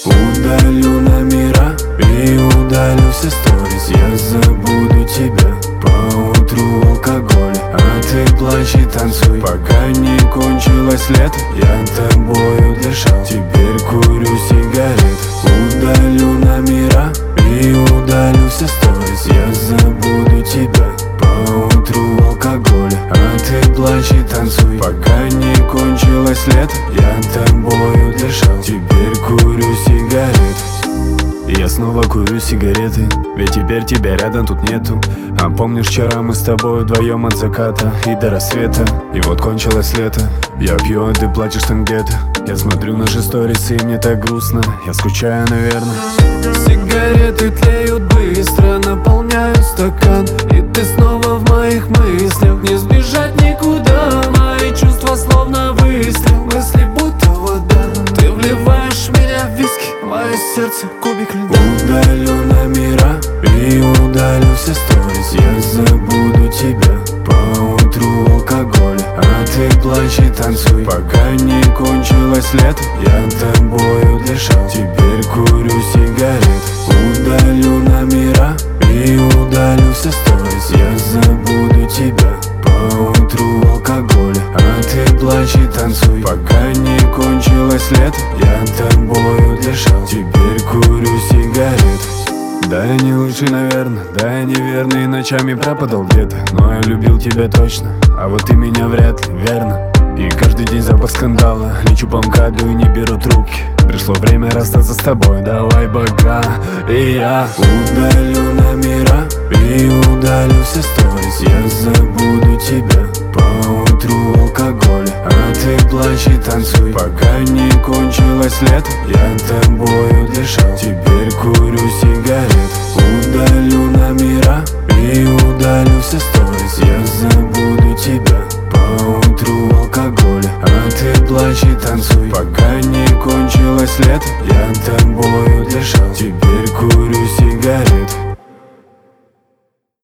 Удалю номера и удалю все сторис. Я забуду тебя поутру в алкоголе, а ты плачь и танцуй, пока не кончилось лето. Я тобою дышал, теперь курю сигарет. Удалю номера и удалю все сторис. Я забуду тебя поутру в алкоголе, а ты плачь и танцуй, пока не кончилось лето. Я тобою дышал, теперь курю сигарет. Я снова курю сигареты, ведь теперь тебя рядом тут нету. А помнишь, вчера мы с тобой вдвоем от заката и до рассвета? И вот кончилось лето, я пью, а ты плачешь там где-то. Я смотрю наши сторисы, и мне так грустно, я скучаю, наверное. Сигареты тлеют быстро, наполняют стакан, и ты снова в моих мыслях. Не сбежать никуда, мои чувства словно выстрел. Мысли будто вода, ты вливаешь меня в виски, мое сердце кубик льда. Удалю номера и удалю все сторис. Я забуду тебя поутру в алкоголе, а ты плачь и танцуй, пока не кончилось лето. Я тобою дышал, теперь курю сигарет. Удалю номера и удалю все сторис. Я забуду тебя поутру в алкоголе, а ты плачь и танцуй, пока не кончилось лето. Я тобою дышал, теперь курю сигарет. Да, я не лучший, наверное, да, я неверный, ночами пропадал где-то. Но я любил тебя точно, а вот ты меня вряд ли, верно? И каждый день запах скандала, лечу по МКАДу и не беру трубки. Пришло время расстаться с тобой, давай пока. И я удалю номера и удалю все сторис. Я забуду тебя поутру в алкоголе, а ты плачь и танцуй, пока не кончилось лето. Я тобою дышал, теперь курю сигарет. Удалю номера и удалю все сторис. Я забуду тебя поутру в алкоголе, а ты плачь и танцуй, пока не кончилось лето. Я тобою дышал, теперь курю сигарет.